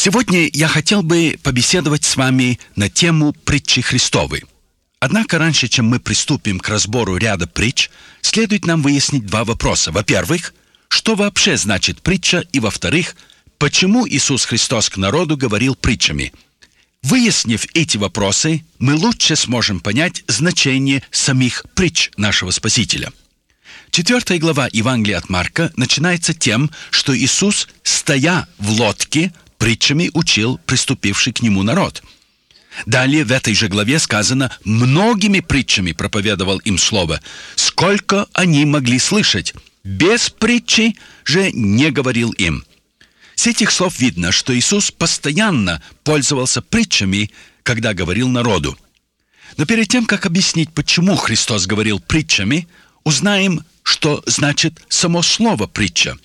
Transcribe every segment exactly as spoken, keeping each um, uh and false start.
Сегодня я хотел бы побеседовать с вами на тему притчи Христовой. Однако раньше, чем мы приступим к разбору ряда притч, следует нам выяснить два вопроса. Во-первых, что вообще значит притча? И во-вторых, почему Иисус Христос к народу говорил притчами? Выяснив эти вопросы, мы лучше сможем понять значение самих притч нашего Спасителя. Четвертая глава Евангелия от Марка начинается тем, что Иисус, стоя в лодке, притчами учил приступивший к нему народ. Далее в этой же главе сказано: «Многими притчами проповедовал им слово, сколько они могли слышать, без притчи же не говорил им». С этих слов видно, что Иисус постоянно пользовался притчами, когда говорил народу. Но перед тем, как объяснить, почему Христос говорил притчами, узнаем, что значит само слово «притча».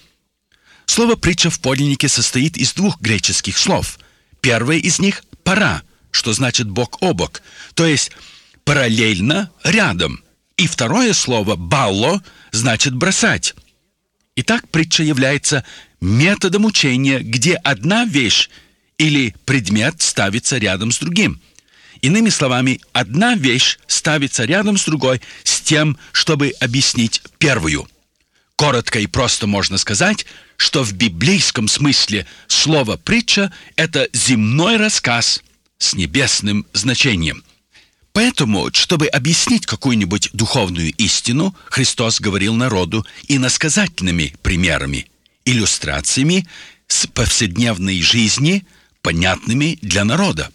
Слово «притча» в подлиннике состоит из двух греческих слов. Первое из них – «пара», что значит «бок о бок», то есть параллельно, рядом. И второе слово «балло» значит «бросать». Итак, притча является методом учения, где одна вещь или предмет ставится рядом с другим. Иными словами, одна вещь ставится рядом с другой с тем, чтобы объяснить первую. Коротко и просто можно сказать, что в библейском смысле слово «притча» — это земной рассказ с небесным значением. Поэтому, чтобы объяснить какую-нибудь духовную истину, Христос говорил народу иносказательными примерами, иллюстрациями с повседневной жизни, понятными для народа.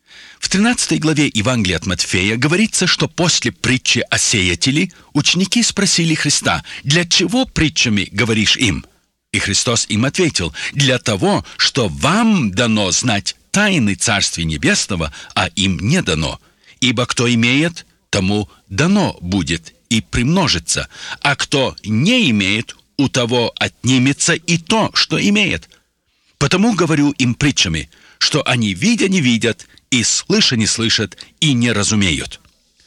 В тринадцатой главе Евангелия от Матфея говорится, что после притчи о сеятеле ученики спросили Христа: «Для чего притчами говоришь им?» И Христос им ответил: «Для того, что вам дано знать тайны Царствия Небесного, а им не дано. Ибо кто имеет, тому дано будет и примножится, а кто не имеет, у того отнимется и то, что имеет. Потому говорю им притчами, что они видя не видят, и слыша не слышат, и не разумеют».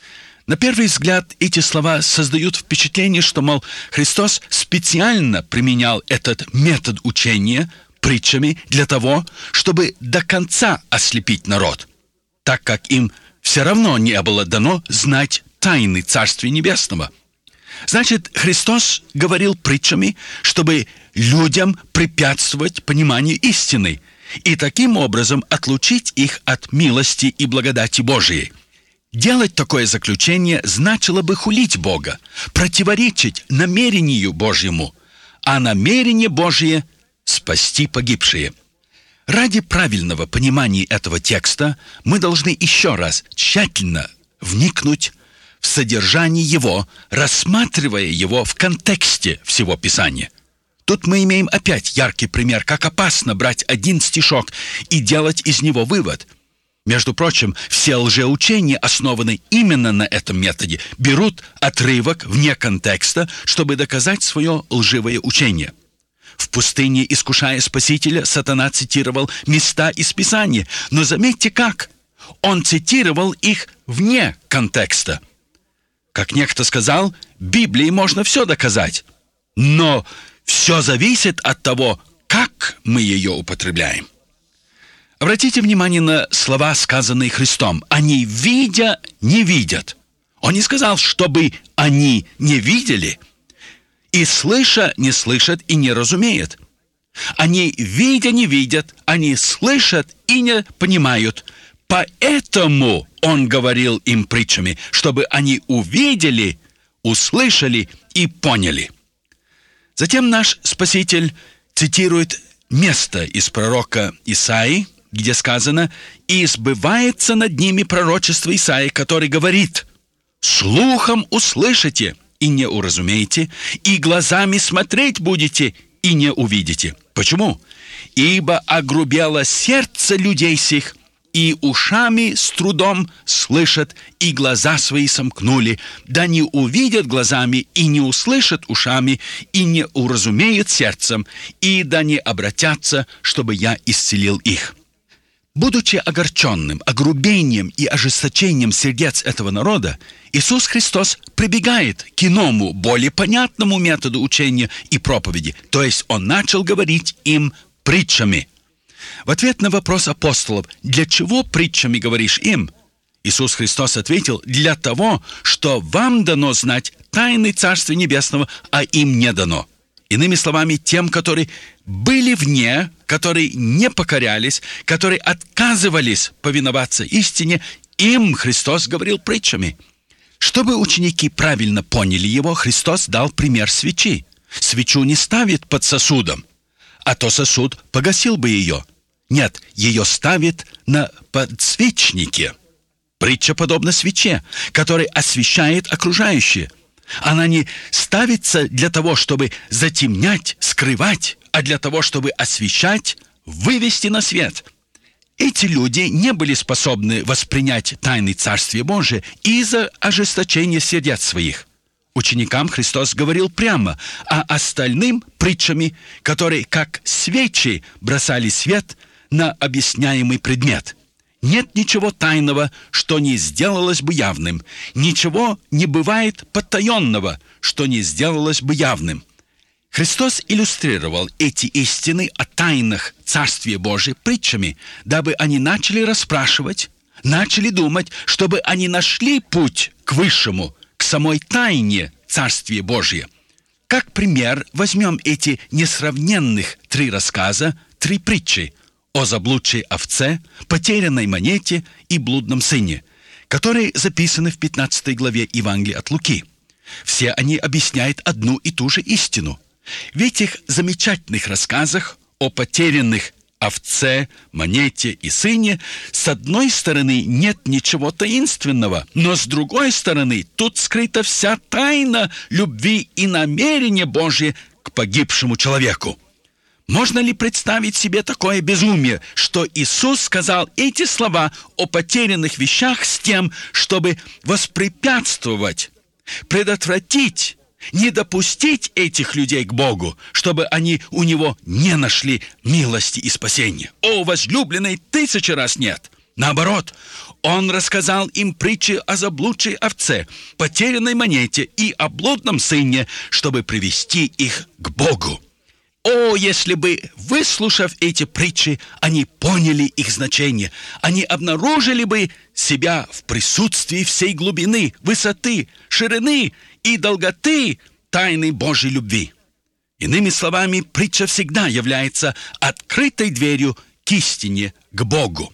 На первый взгляд эти слова создают впечатление, что, мол, Христос специально применял этот метод учения притчами для того, чтобы до конца ослепить народ, так как им все равно не было дано знать тайны Царствия Небесного. Значит, Христос говорил притчами, чтобы людям препятствовать пониманию истины и таким образом отлучить их от милости и благодати Божией. Делать такое заключение значило бы хулить Бога, противоречить намерению Божьему, а намерение Божие — спасти погибшие. Ради правильного понимания этого текста мы должны еще раз тщательно вникнуть в содержание его, рассматривая его в контексте всего Писания. Тут мы имеем опять яркий пример, как опасно брать один стишок и делать из него вывод. Между прочим, все лжеучения основаны именно на этом методе. Берут отрывок вне контекста, чтобы доказать свое лживое учение. В пустыне, искушая Спасителя, сатана цитировал места из Писания. Но заметьте как. Он цитировал их вне контекста. Как некто сказал, Библией можно все доказать. Но все зависит от того, как мы ее употребляем. Обратите внимание на слова, сказанные Христом. «Они, видя, не видят». Он не сказал, чтобы они не видели. «И слыша, не слышат и не разумеют». Они, видя, не видят, они слышат и не понимают. Поэтому он говорил им притчами, чтобы они увидели, услышали и поняли. Затем наш Спаситель цитирует место из пророка Исаии, где сказано: «И сбывается над ними пророчество Исаии, который говорит: слухом услышите и не уразумеете, и глазами смотреть будете и не увидите». Почему? «Ибо огрубело сердце людей сих, и ушами с трудом слышат, и глаза свои сомкнули, да не увидят глазами, и не услышат ушами, и не уразумеют сердцем, и да не обратятся, чтобы я исцелил их». Будучи огорченным огрубением и ожесточением сердец этого народа, Иисус Христос прибегает к иному, более понятному методу учения и проповеди, то есть Он начал говорить им притчами. В ответ на вопрос апостолов «Для чего притчами говоришь им?» Иисус Христос ответил: «Для того, что вам дано знать тайны Царствия Небесного, а им не дано». Иными словами, тем, которые были вне, которые не покорялись, которые отказывались повиноваться истине, им Христос говорил притчами. Чтобы ученики правильно поняли его, Христос дал пример свечи. Свечу не ставит под сосудом, а то сосуд погасил бы ее. Нет, ее ставит на подсвечнике. Притча подобна свече, которая освещает окружающее. Она не ставится для того, чтобы затемнять, скрывать, а для того, чтобы освещать, вывести на свет. Эти люди не были способны воспринять тайны Царствия Божия из-за ожесточения сердец своих. Ученикам Христос говорил прямо, а остальным притчами, которые, как свечи, бросали свет на объясняемый предмет. Нет ничего тайного, что не сделалось бы явным. Ничего не бывает потаенного, что не сделалось бы явным. Христос иллюстрировал эти истины о тайнах Царствия Божия притчами, дабы они начали расспрашивать, начали думать, чтобы они нашли путь к высшему, к самой тайне Царствия Божия. Как пример возьмем эти несравненных три рассказа, три притчи о заблудшей овце, потерянной монете и блудном сыне, которые записаны в пятнадцатой главе Евангелия от Луки. Все они объясняют одну и ту же истину. В этих замечательных рассказах о потерянных овце, монете и сыне с одной стороны нет ничего таинственного, но с другой стороны тут скрыта вся тайна любви и намерения Божье к погибшему человеку. Можно ли представить себе такое безумие, что Иисус сказал эти слова о потерянных вещах с тем, чтобы воспрепятствовать, предотвратить, не допустить этих людей к Богу, чтобы они у Него не нашли милости и спасения? О, возлюбленный, тысячи раз нет! Наоборот, Он рассказал им притчи о заблудшей овце, потерянной монете и о блудном сыне, чтобы привести их к Богу. О, если бы, выслушав эти притчи, они поняли их значение, они обнаружили бы себя в присутствии всей глубины, высоты, ширины и долготы тайны Божьей любви. Иными словами, притча всегда является открытой дверью к истине, к Богу.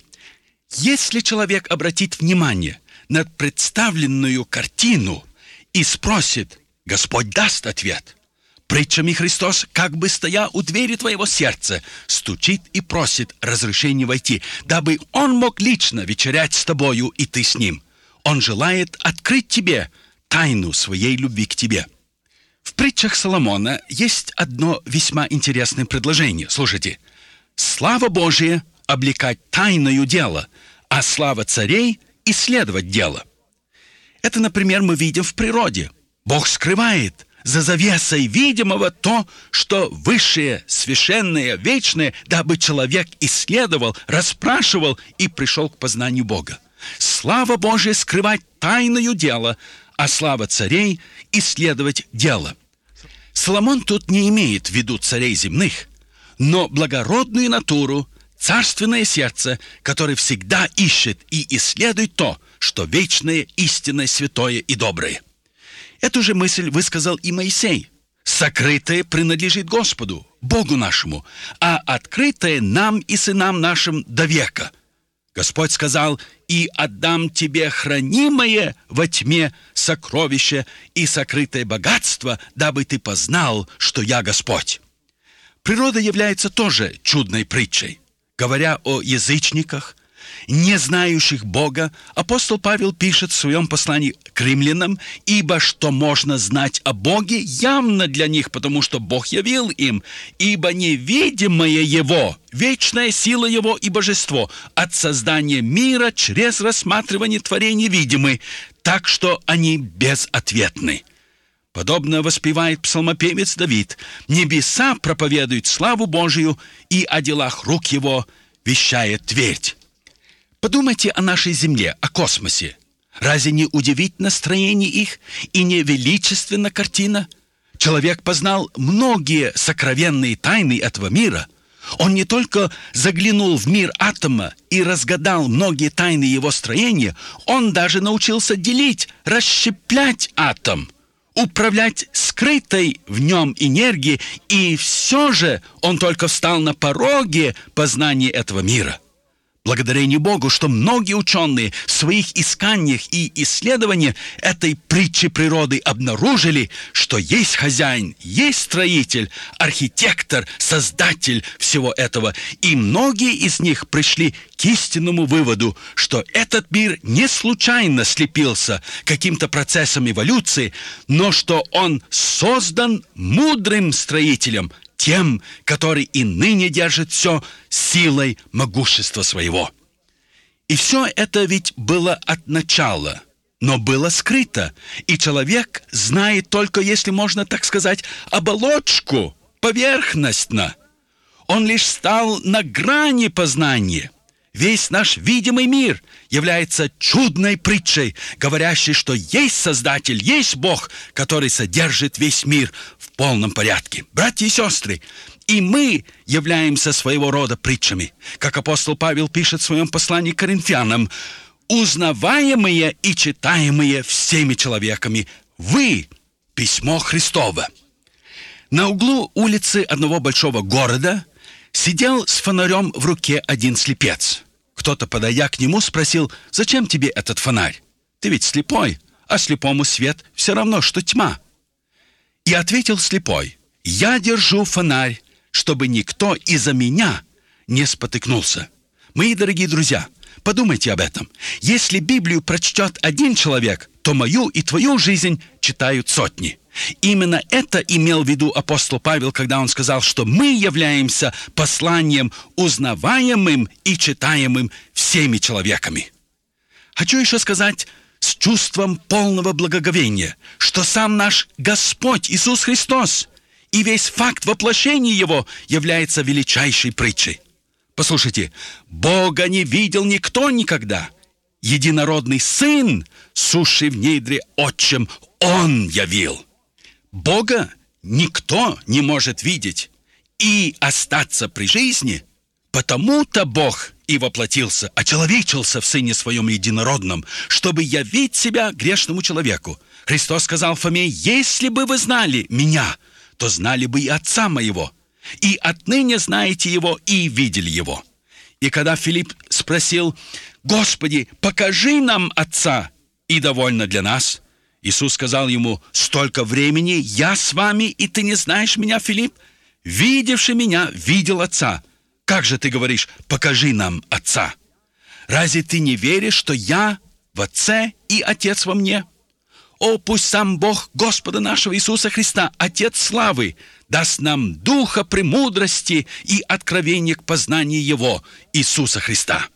Если человек обратит внимание на представленную картину и спросит, Господь даст ответ. Притчами Христос, как бы стоя у двери твоего сердца, стучит и просит разрешения войти, дабы Он мог лично вечерять с тобою и ты с Ним. Он желает открыть тебе тайну своей любви к тебе. В притчах Соломона есть одно весьма интересное предложение. Слушайте. «Слава Божия облекать тайною дело, а слава царей исследовать дело». Это, например, мы видим в природе. Бог скрывает за завесой видимого то, что высшее, священное, вечное, дабы человек исследовал, расспрашивал и пришел к познанию Бога. Слава Божия скрывать тайною дело, а слава царей исследовать дело. Соломон тут не имеет в виду царей земных, но благородную натуру, царственное сердце, которое всегда ищет и исследует то, что вечное, истинное, святое и доброе. Эту же мысль высказал и Моисей. Сокрытое принадлежит Господу, Богу нашему, а открытое нам и сынам нашим до века. Господь сказал: «И отдам тебе хранимое во тьме сокровище и сокрытое богатство, дабы ты познал, что я Господь». Природа является тоже чудной притчей. Говоря о язычниках, не знающих Бога, апостол Павел пишет в своем послании к римлянам: «Ибо что можно знать о Боге, явно для них, потому что Бог явил им, ибо невидимое Его, вечная сила Его и божество от создания мира через рассматривание творений видимы, так что они безответны». Подобно воспевает псалмопевец Давид: «Небеса проповедуют славу Божию, и о делах рук Его вещает твердь». Подумайте о нашей Земле, о космосе. Разве не удивительно строение их и не величественна картина? Человек познал многие сокровенные тайны этого мира, Он не только заглянул в мир атома и разгадал многие тайны его строения, он даже научился делить, расщеплять атом, управлять скрытой в нем энергией, и все же он только встал на пороге познания этого мира. Благодарение Богу, что многие ученые в своих исканиях и исследованиях этой притчи природы обнаружили, что есть хозяин, есть строитель, архитектор, создатель всего этого. И многие из них пришли к истинному выводу, что этот мир не случайно слепился каким-то процессом эволюции, но что он создан мудрым строителем, тем, который и ныне держит все силой могущества своего. И все это ведь было от начала, но было скрыто, и человек знает только, если можно так сказать, оболочку, поверхностно. Он лишь стал на грани познания. Весь наш видимый мир является чудной притчей, говорящей, что есть Создатель, есть Бог, который содержит весь мир в полном порядке. Братья и сестры, и мы являемся своего рода притчами. Как апостол Павел пишет в своем послании к Коринфянам: «Узнаваемые и читаемые всеми человеками, вы – письмо Христово». На углу улицы одного большого города сидел с фонарем в руке один слепец. Кто-то, подойдя к нему, спросил: «Зачем тебе этот фонарь? Ты ведь слепой, а слепому свет все равно, что тьма». И ответил слепой: «Я держу фонарь, чтобы никто из-за меня не спотыкнулся». Мои дорогие друзья, подумайте об этом. Если Библию прочтет один человек, то мою и твою жизнь читают сотни. Именно это имел в виду апостол Павел, когда он сказал, что мы являемся посланием, узнаваемым и читаемым всеми человеками. Хочу еще сказать с чувством полного благоговения, что сам наш Господь Иисус Христос и весь факт воплощения Его является величайшей притчей. Послушайте, Бога не видел никто никогда. Единородный Сын, сущий в недре Отчем, Он явил. Бога никто не может видеть и остаться при жизни, потому-то Бог и воплотился, очеловечился в Сыне Своем Единородном, чтобы явить себя грешному человеку. Христос сказал Фоме: «Если бы вы знали Меня, то знали бы и Отца Моего, и отныне знаете Его и видели Его». И когда Филипп спросил: «Господи, покажи нам Отца, и довольно для нас», Иисус сказал ему: «Столько времени я с вами, и ты не знаешь Меня, Филипп? Видевший Меня, видел Отца. Как же ты говоришь: покажи нам Отца? Разве ты не веришь, что я в Отце и Отец во мне? О, пусть сам Бог Господа нашего Иисуса Христа, Отец славы, даст нам духа премудрости и откровения к познанию Его, Иисуса Христа».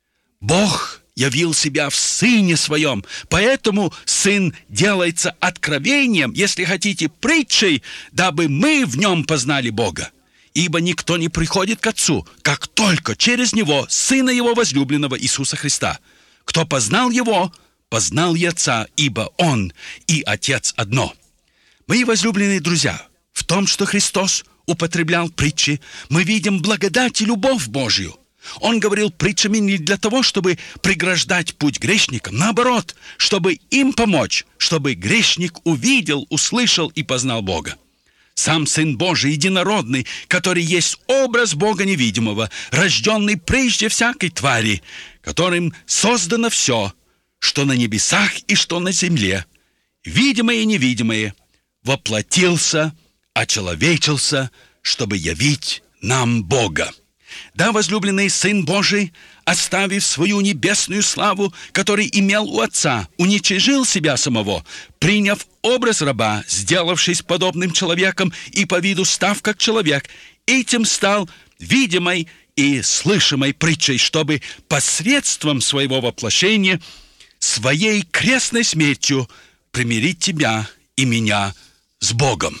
Бог явил себя в Сыне Своем, поэтому Сын делается откровением, если хотите, притчей, дабы мы в Нем познали Бога. Ибо никто не приходит к Отцу, как только через Него, Сына Его возлюбленного Иисуса Христа. Кто познал Его, познал и Отца, ибо Он и Отец одно. Мои возлюбленные друзья, в том, что Христос употреблял притчи, мы видим благодать и любовь Божью. Он говорил притчами не для того, чтобы преграждать путь грешникам, наоборот, чтобы им помочь, чтобы грешник увидел, услышал и познал Бога. Сам Сын Божий, единородный, который есть образ Бога невидимого, рожденный прежде всякой твари, которым создано все, что на небесах и что на земле, видимое и невидимое, воплотился, очеловечился, чтобы явить нам Бога. Да, возлюбленный Сын Божий, оставив свою небесную славу, который имел у Отца, уничижил себя самого, приняв образ раба, сделавшись подобным человеком и по виду став как человек, этим стал видимой и слышимой притчей, чтобы посредством своего воплощения, своей крестной смертью примирить тебя и меня с Богом.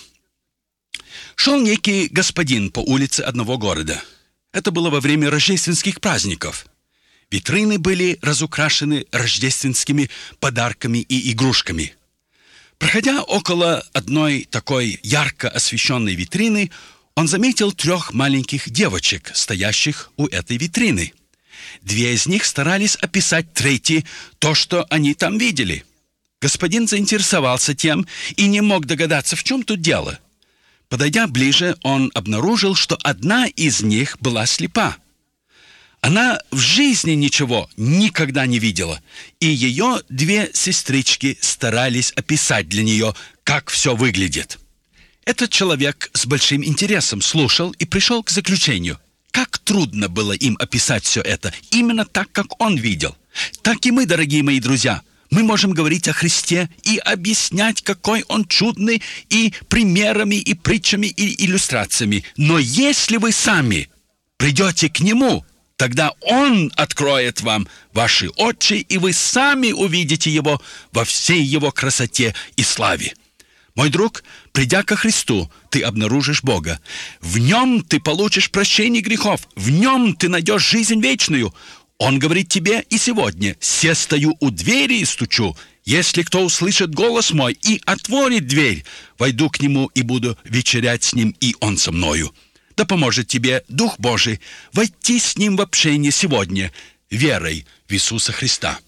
Шел некий господин по улице одного города. Это было во время рождественских праздников. Витрины были разукрашены рождественскими подарками и игрушками. Проходя около одной такой ярко освещенной витрины, Он заметил трех маленьких девочек, стоящих у этой витрины. Две из них старались описать третьей то, что они там видели. Господин заинтересовался тем и не мог догадаться, в чем тут дело. Подойдя ближе, он обнаружил, что одна из них была слепа. Она в жизни ничего никогда не видела, и ее две сестрички старались описать для нее, как все выглядит. Этот человек с большим интересом слушал и пришел к заключению. Как трудно было им описать все это, именно так, как он видел. Так и мы, дорогие мои друзья, мы можем говорить о Христе и объяснять, какой Он чудный, и примерами, и притчами, и иллюстрациями. Но если вы сами придете к Нему, тогда Он откроет вам ваши очи, и вы сами увидите Его во всей Его красоте и славе. Мой друг, придя ко Христу, ты обнаружишь Бога. В Нем ты получишь прощение грехов. В Нем ты найдешь жизнь вечную. Он говорит тебе и сегодня: «Се стою у двери и стучу. Если кто услышит голос мой и отворит дверь, войду к нему и буду вечерять с ним, и он со мною». Да поможет тебе Дух Божий войти с ним в общение сегодня верой в Иисуса Христа.